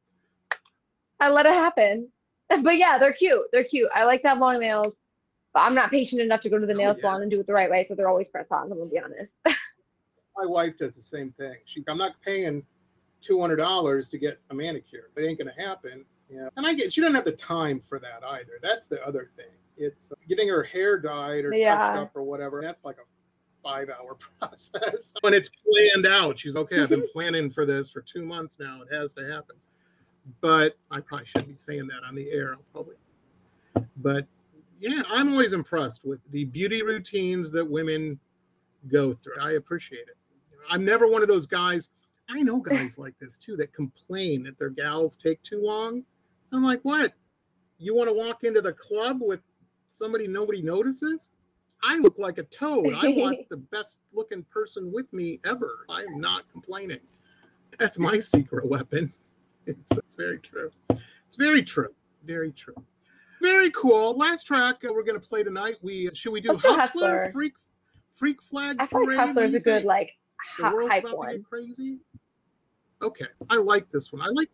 I let it happen. But yeah, they're cute. They're cute. I like to have long nails, but I'm not patient enough to go to the Oh, nail yeah. salon and do it the right way, so they're always press-ons, I'm gonna be honest. My wife does the same thing. She's, I'm not paying two hundred dollars to get a manicure. It ain't going to happen. Yeah. And I get, she doesn't have the time for that either. That's the other thing. It's uh, getting her hair dyed or Yeah. touched up or whatever. That's like a five hour process. When it's planned out, she's okay. I've been planning for this for two months now. It has to happen. But I probably shouldn't be saying that on the air. I'll probably, but yeah, I'm always impressed with the beauty routines that women go through. I appreciate it. I'm never one of those guys. I know guys like this too that complain that their gals take too long. I'm like, what? You want to walk into the club with somebody nobody notices? I look like a toad. I want the best looking person with me ever. I'm not complaining. That's my secret weapon. It's, it's very true. It's very true. Very true. Very cool. Last track uh, we're going to play tonight. We should we do Let's do Hustler, Hustler. Freak, Freak Flag I feel like Parade? Hustler's What do a you good think? like The hy- world's hype about to one. get crazy. Okay, I like this one. I like.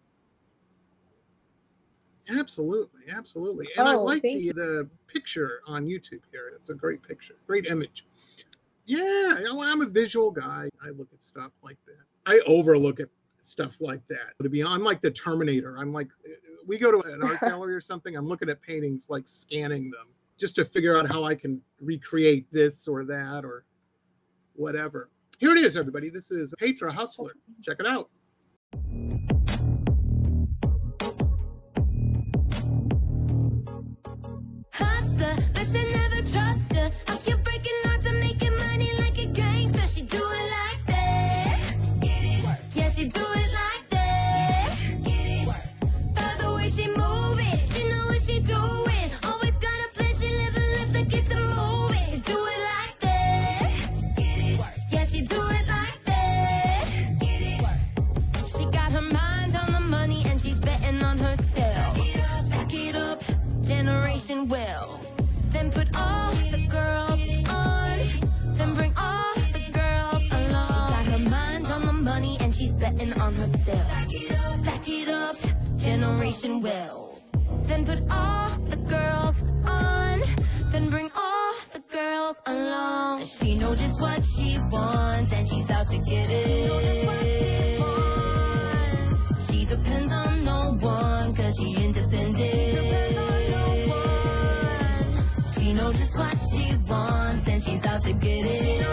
Absolutely, absolutely, and I Oh, like thank the you. the picture on YouTube here. It's a great picture, great image. Yeah, you know, I'm a visual guy. I look at stuff like that. I overlook at stuff like that. To be, I'm like the Terminator. I'm like, we go to an art gallery or something. I'm looking at paintings, like scanning them, just to figure out how I can recreate this or that or whatever. Here it is, everybody. This is Petra Hustler. Check it out. Hustler, but you never trust her. How you breaking hearts and making money like a gangster? She do it like that. Get it? Yeah, she do it like that. Get it? By the way she move it, she know what she doing. Always got a plan, she live a life that gets her moving. She do it like that. Get it? Yeah, she do it like that. Get it? She got her mind on the money and she's betting on herself. Back it up, generation wealth. Then put all the girls on. Then bring all the girls along. She got her mind on the money and she's betting on herself. Back it up, generation wealth. Then put all the girls on. Then bring all the girls along. She knows just what she wants, and she's out to get it. She depends on no one, cause she independent. She knows just what she wants, and she's out to get it.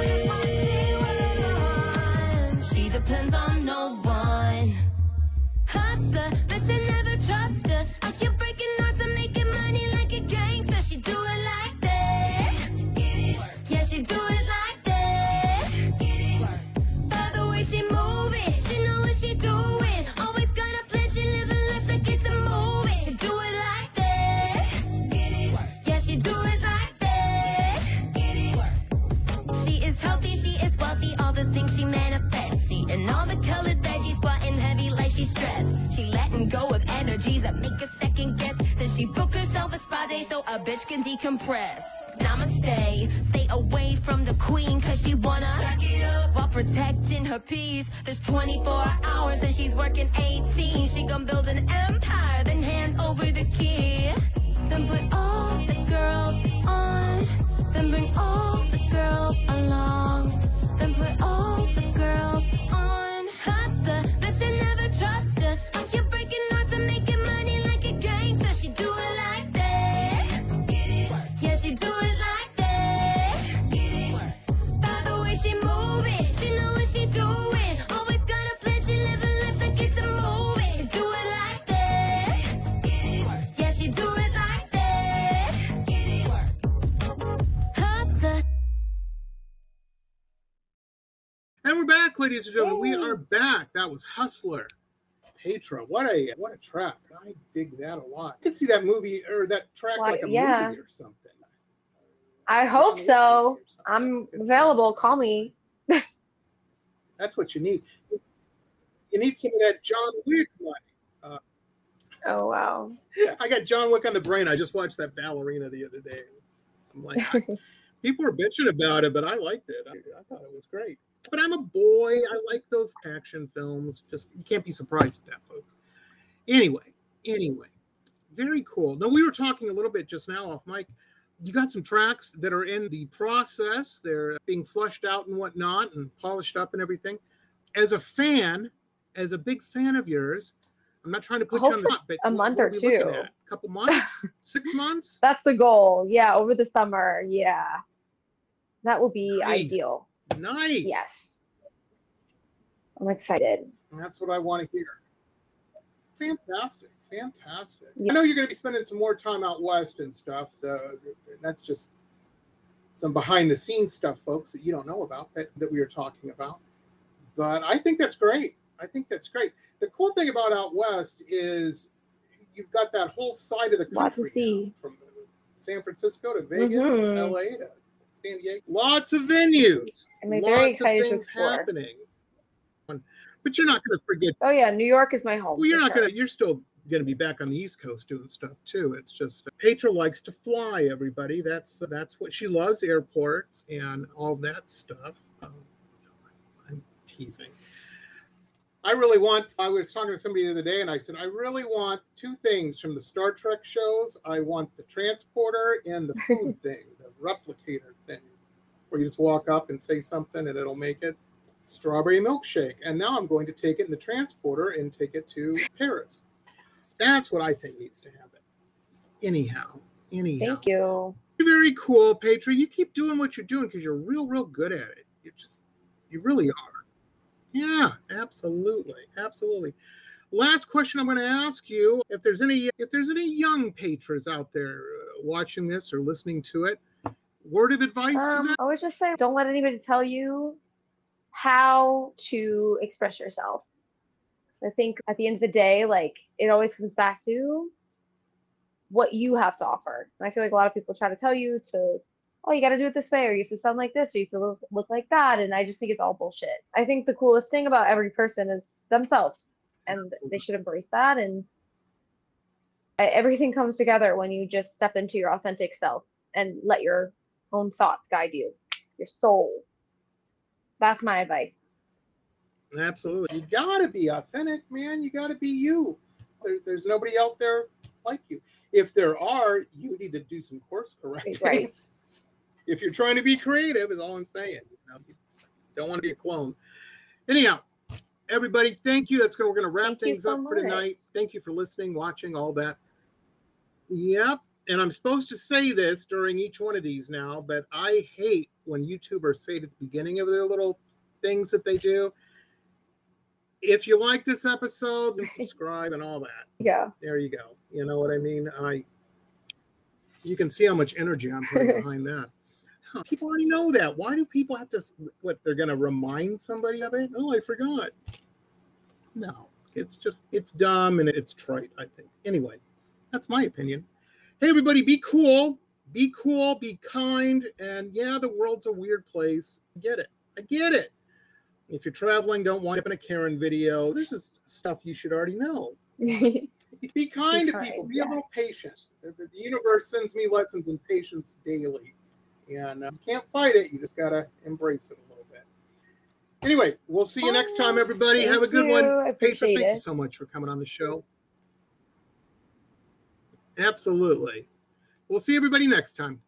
She depends on no one. Hustler, but she never trust her. I keep breaking hearts and making money like a gangster. She do it like that. Yeah, she do it like that. By the way she move it, she know what she doing. Always got a plan, she live a life like it's a movie. She do it like that. Yeah, she do it like that. She is healthy, she is wealthy, all the things she manifests. See, and all the colored veggies squatting heavy like she's stressed. She letting go of energies that make her second guess. Then she book herself a spa day so a bitch can decompress. Namaste, stay away from the queen cause she wanna stack it up while protecting her peace. There's twenty-four hours and she's working eighteen. She gon' build an empire, then hands over the key. Then put all the girls on, then bring all the girls along. Then put all the girls on. Hustler, but they never trust her. I keep breaking hearts and making money like a gangster. She do it like that. Yeah, she do it like that. By the way she move it, she know what she doing. Always got a plan, she live a life like it's a movie. She do it like that. Yeah, she do it like that. Hustler. And we're back, ladies and gentlemen. We are back. That was Hustler. Petra, what a what a track. I dig that a lot. I could see that movie or that track Why, like a yeah. movie or something. I hope so. I'm available. Call me. That's what you need. You need some of that John Wick money. Uh, Oh, wow. I got John Wick on the brain. I just watched that ballerina the other day. I'm like, I, people were bitching about it, but I liked it. I, I thought it was great. But I'm a boy. I like those action films. Just you can't be surprised at that, folks. Anyway, anyway, very cool. Now we were talking a little bit just now off mic. You got some tracks that are in the process. They're being flushed out and whatnot and polished up and everything. As a fan, as a big fan of yours, I'm not trying to put you on the spot, but a month or two. A couple months, six months. That's the goal. Yeah, over the summer. Yeah, that will be Nice. ideal. Nice. Yes, I'm excited. And that's what I want to hear. Fantastic. Fantastic. Yeah. I know you're going to be spending some more time out west and stuff. The, that's just some behind the scenes stuff, folks, that you don't know about that, that we were talking about. But I think that's great. I think that's great. The cool thing about out west is you've got that whole side of the country. Lots to see. Now, from San Francisco to Vegas, Mhm. L A to San Diego. Lots of venues. I'm very Lots of excited to things explore. happening. But you're not going to forget. Oh yeah, New York is my home. Well, you're for not sure. going to, you're still going to be back on the East Coast doing stuff too. It's just Petra likes to fly, everybody. That's that's what she loves, airports and all that stuff. Um, I'm teasing. I really want, I was talking to somebody the other day and I said, I really want two things from the Star Trek shows. I want the transporter and the food thing, the replicator thing, where you just walk up and say something and it'll make it. Strawberry milkshake. And now I'm going to take it in the transporter and take it to Paris. That's what I think needs to happen. Anyhow, anyhow. Thank you. Very cool, Petra. You keep doing what you're doing because you're real, real good at it. You just, you really are. Yeah, absolutely, absolutely. Last question I'm going to ask you: if there's any, if there's any young Petras out there uh, watching this or listening to it, word of advice Um, to them? I would just say, don't let anybody tell you how to express yourself. So I think at the end of the day, like it always comes back to what you have to offer. And I feel like a lot of people try to tell you to, oh, you got to do it this way, or you have to sound like this, or you have to look, look like that. And I just think it's all bullshit. I think the coolest thing about every person is themselves, and they should embrace that. And everything comes together when you just step into your authentic self and let your own thoughts guide you, your soul. That's my advice. Absolutely. You got to be authentic, man. You got to be you. There, there's nobody out there like you. If there are, you need to do some course correcting. Right. if you're trying to be creative, is all I'm saying. You know, you don't want to be a clone. Anyhow, everybody, thank you. That's going. We're going to wrap Thank things so up much. for tonight. Thank you for listening, watching, all that. Yep. And I'm supposed to say this during each one of these now, but I hate when YouTubers say at the beginning of their little things that they do, if you like this episode, and subscribe and all that. Yeah. There you go. You know what I mean? I. You can see how much energy I'm putting behind that. Huh, people already know that. Why do people have to, what, they're going to remind somebody of it? Oh, I forgot. No, it's just, it's dumb and it's trite, I think. Anyway, that's my opinion. Hey, everybody, be cool. Be cool, be kind. And yeah, the world's a weird place. I get it. I get it. If you're traveling, don't wind up in a Karen video. This is stuff you should already know. Be kind Be to kind, people. Be yes. a little patient. The, the universe sends me lessons in patience daily. And uh, you can't fight it. You just got to embrace it a little bit. Anyway, we'll see you next time, everybody. Thank Have a good you. one. I Petra, appreciate thank it. you so much for coming on the show. Absolutely. We'll see everybody next time.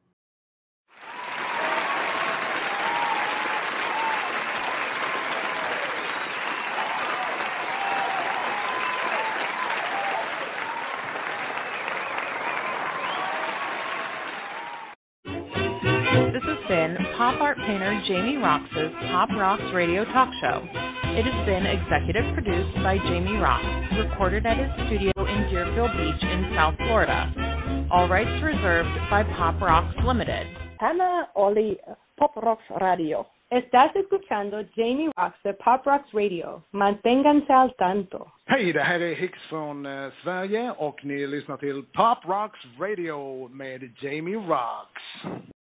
This has been pop art painter Jamie Roxx's Pop Rocks Radio Talk Show. It has been executive produced by Jamie Roxx, recorded at his studio in Deerfield Beach in South Florida. All rights reserved by Pop Rocks Limited. Hannah Oli, Pop Rocks Radio. Estás escuchando Jamie Roxx de Pop Rocks Radio. Manténganse al tanto. Hej, det här är Hicks från eh, Sverige och ni lyssnar till Pop Rocks Radio med Jamie Roxx.